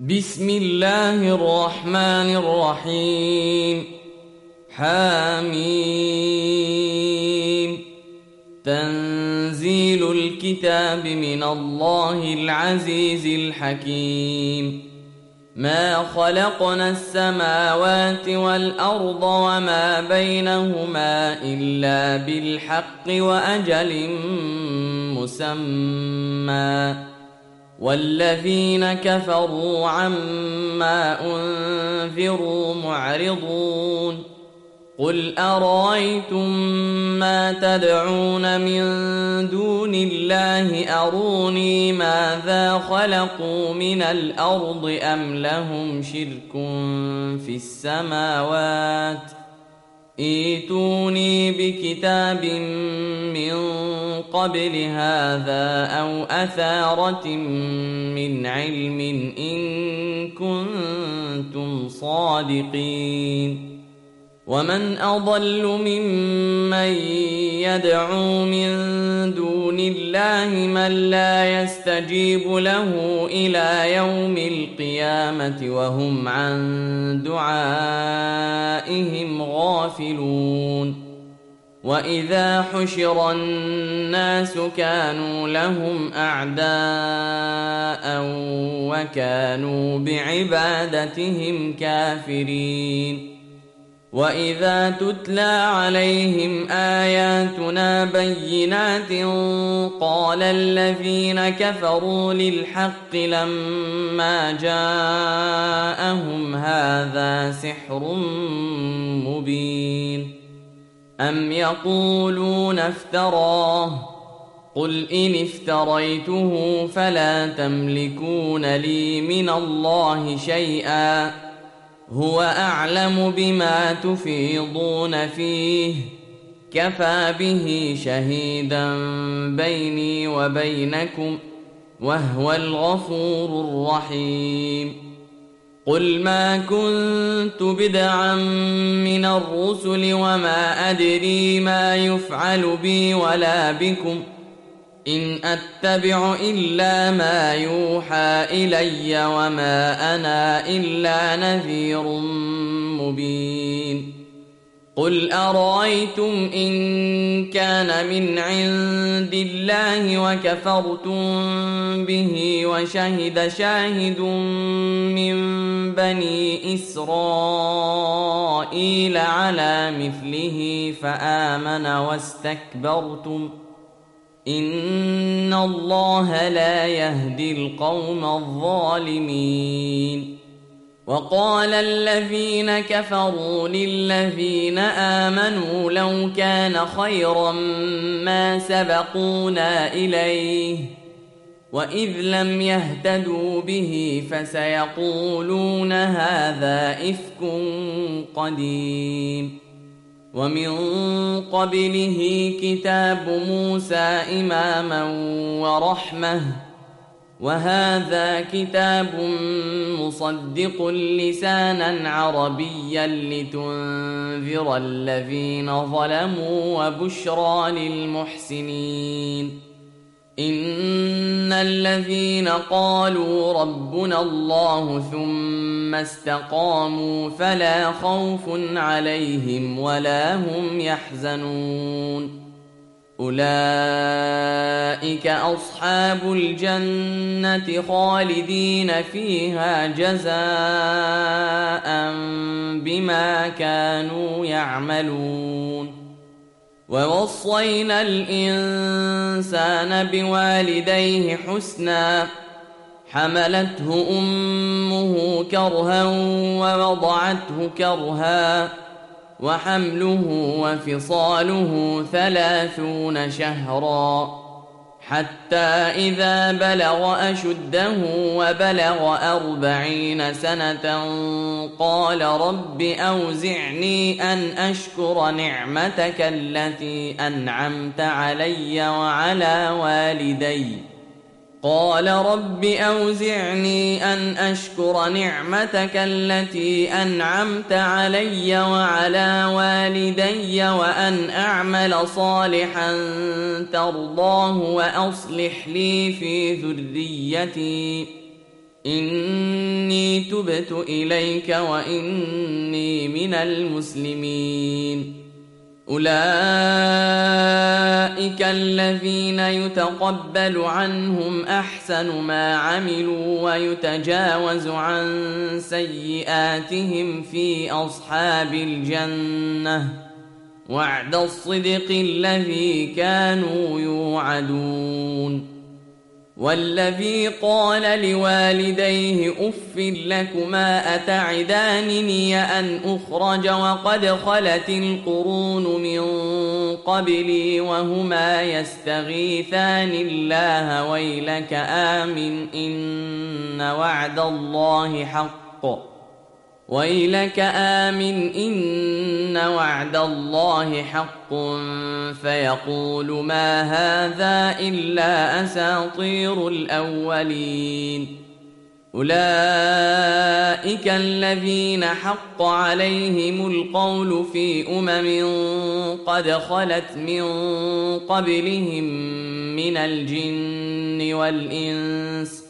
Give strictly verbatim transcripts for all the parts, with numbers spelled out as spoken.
بسم الله الرحمن الرحيم. حميم. تنزيل الكتاب من الله العزيز الحكيم. ما خلقنا السماوات والأرض وما بينهما إلا بالحق وأجل مسمى، والذين كفروا عما أنذروا معرضون. قل أرأيتم ما تدعون من دون الله أروني ماذا خلقوا من الأرض أم لهم شرك في السماوات؟ ائتوني بكتاب من قبل هذا أو أثارة من علم إن كنتم صادقين. ومن أضل ممن يدعو من دون الله من لا يستجيب له إلى يوم القيامة وهم عن دعائهم غافلون. وإذا حشر الناس كانوا لهم أعداء وكانوا بعبادتهم كافرين. وإذا تتلى عليهم آياتنا بينات قال الذين كفروا للحق لما جاءهم هذا سحر مبين. أم يقولون افتراه؟ قل إن افتريته فلا تملكون لي من الله شيئا، هو أعلم بما تفيضون فيه، كفى به شهيدا بيني وبينكم وهو الغفور الرحيم. قل ما كنت بدعا من الرسل وما أدري ما يفعل بي ولا بكم، إن أتبع إلا ما يوحى إلي وما أنا إلا نذير مبين. قل أرأيتم إن كان من عند الله وكفرتم به وشهد شاهد من بني إسرائيل على مثله فآمن واستكبرتم، إن الله لا يهدي القوم الظالمين. وقال الذين كفروا للذين آمنوا لو كان خيرا ما سبقونا إليه، وإذ لم يهتدوا به فسيقولون هذا إفك قديم. ومن قبله كتاب موسى إماما ورحمة، وهذا كتاب مصدق لسانا عربيا لتنذر الذين ظلموا وبشرى للمحسنين. إن الذين قالوا ربنا الله ثم استقاموا فلا خوف عليهم ولا هم يحزنون. أولئك أصحاب الجنة خالدين فيها جزاء بما كانوا يعملون. ووصينا الإنسان بوالديه حسنا، حملته أمه كرها ووضعته كرها، وحمله وفصاله ثلاثون شهرا، حتى إذا بلغ أشده وبلغ أربعين سنة قال رب أوزعني أن أشكر نعمتك التي أنعمت علي وعلى والدي قال رب أوزعني أن أشكر نعمتك التي أنعمت علي وعلى والدي وأن أعمل صالحا ترضاه وأصلح لي في ذريتي إني تبت إليك وإني من المسلمين. أولئك الذين يتقبل عنهم أحسن ما عملوا ويتجاوز عن سيئاتهم في أصحاب الجنة، وعد الصدق الذي كانوا يوعدون. والذي قال لوالديه أف لكما أتعدانني أن أخرج وقد خلت القرون من قبلي وهما يستغيثان الله ويلك آمن إن وعد الله حق ويلك آمن إن وعد الله حق فيقول ما هذا إلا أساطير الأولين. أولئك الذين حق عليهم القول في أمم قد خلت من قبلهم من الجن والإنس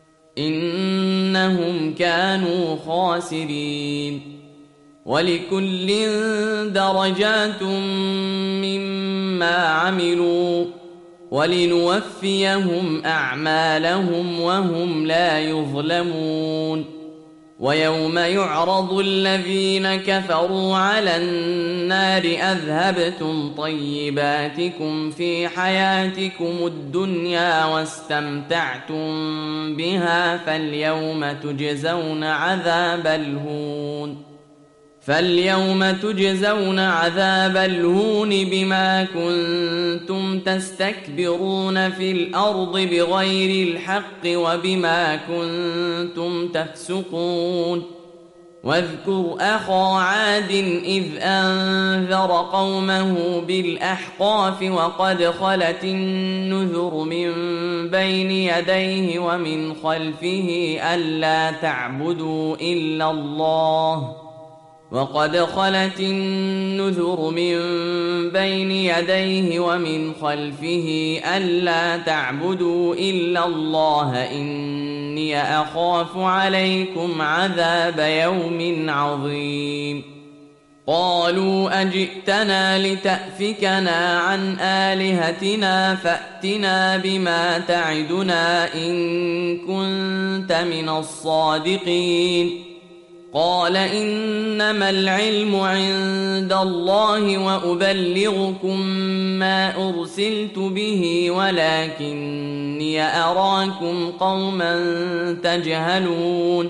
إنهم كانوا خاسرين. ولكل درجات مما عملوا ولنوفيهم أعمالهم وهم لا يظلمون. ويوم يعرض الذين كفروا على النار أذهبتم طيباتكم في حياتكم الدنيا واستمتعتم بها فاليوم تجزون عذاب الهون فاليوم تجزون عذاب الهون بما كنتم تستكبرون في الأرض بغير الحق وبما كنتم تفسقون. واذكر أخا عاد إذ أنذر قومه بالأحقاف وقد خلت النذر من بين يديه ومن خلفه ألا تعبدوا إلا الله وقد خلت النذر من بين يديه ومن خلفه ألا تعبدوا إلا الله إني أخاف عليكم عذاب يوم عظيم. قالوا أجئتنا لتأفكنا عن آلهتنا فأتنا بما تعدنا إن كنت من الصادقين. قال إنما العلم عند الله وأبلغكم ما أرسلت به ولكني أراكم قوما تجهلون.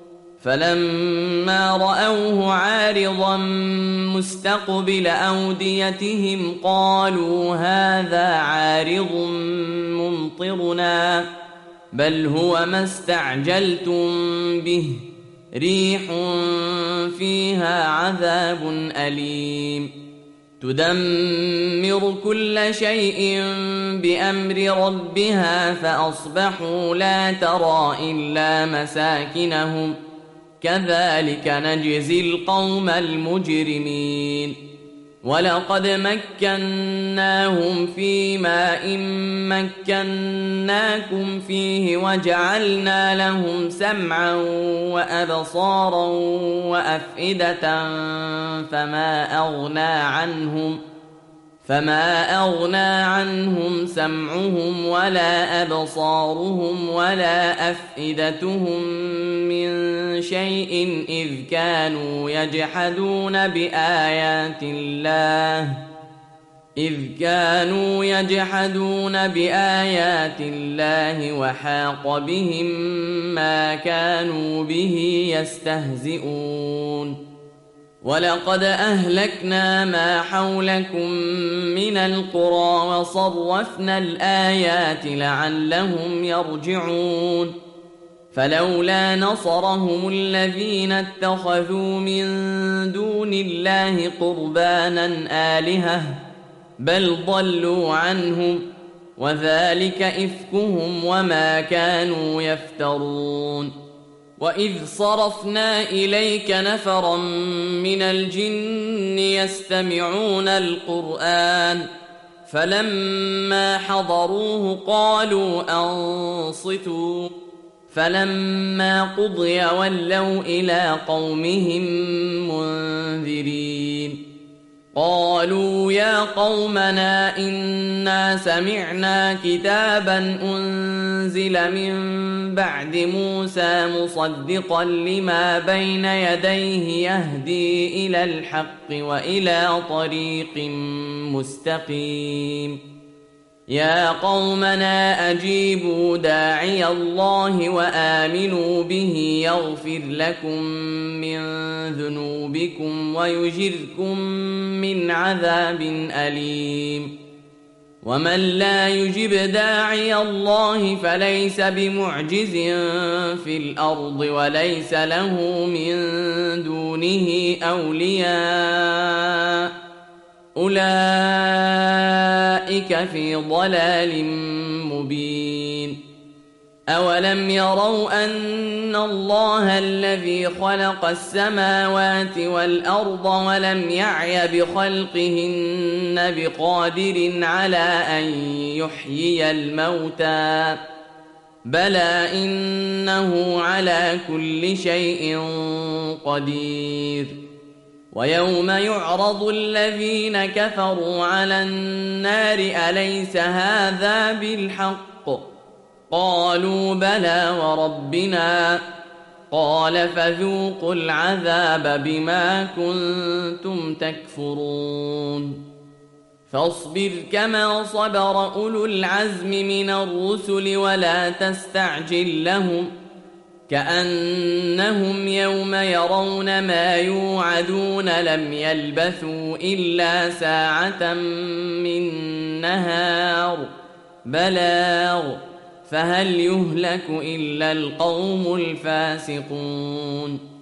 فلما رأوه عارضا مستقبل أوديتهم قالوا هذا عارض ممطرنا بل هو ما استعجلتم به ريح فيها عذاب أليم تدمر كل شيء بأمر ربها فأصبحوا لا ترى إلا مساكنهم كذلك نجزي القوم المجرمين. ولقد مكناهم في ماء مكناكم فيه وجعلنا لهم سمعا وأبصارا وأفئدة فما أغنى عنهم فما أغنى عنهم سمعهم ولا أبصارهم ولا أفئدتهم من شيء إذ كانوا يجحدون بآيات الله إذ كانوا يجحدون بآيات الله وحاق بهم ما كانوا به يستهزئون. ولقد أهلكنا ما حولكم من القرى وصرفنا الآيات لعلهم يرجعون. فلولا نصرهم الذين اتخذوا من دون الله قربانا آلهة بل ضلوا عنهم وذلك إفكهم وما كانوا يفترون. وإذ صرفنا إليك نفرا من الجن يستمعون القرآن فلما حضروه قالوا أنصتوا فلما قضي ولوا إلى قومهم منذرين قالوا يا قومنا إنا سمعنا كتابا أنزل من بعد موسى مصدقا لما بين يديه يهدي إلى الحق وإلى طريق مستقيم يا قومنا أجيبوا داعي الله وآمنوا به يغفر لكم من ذنوبكم ويجركم من عذاب أليم ومن لا يجب داعي الله فليس بمعجز في الأرض وليس له من دونه أولياء أولئك في ضلال مبين أولم يروا أن الله الذي خلق السماوات والأرض ولم يعي بخلقهن بقادر على أن يحيي الموتى بلى إنه على كل شيء قدير ويوم يعرض الذين كفروا على النار أليس هذا بالحق قالوا بلى وربنا قال فذوقوا العذاب بما كنتم تكفرون فاصبر كما صبر أولو العزم من الرسل ولا تستعجل لهم كأنهم يوم يرون ما يوعدون لم يلبثوا إلا ساعة من نهار بلاغ فهل يهلك إلا القوم الفاسقون